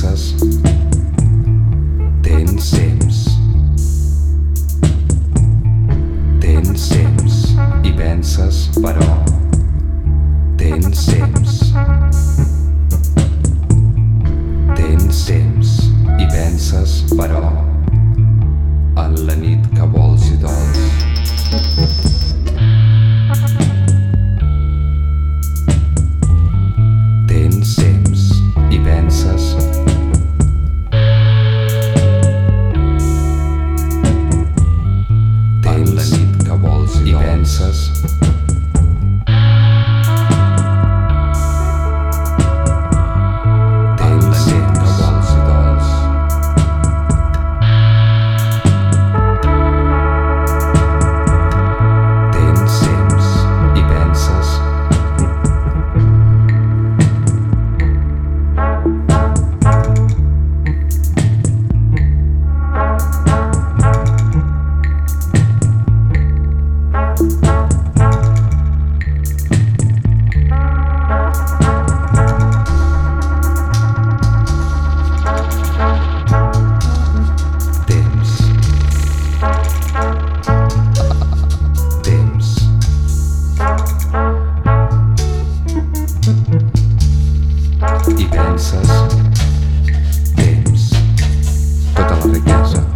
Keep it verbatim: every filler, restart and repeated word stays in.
penses, tens temps. Tens temps i penses, però tens temps. Tens temps i penses, però en la nit que vols i dols. Tens temps i penses, en la nit que vols i penses, tens temps que vols i dols. Tens temps i penses, i penses, temps, tota la riquesa.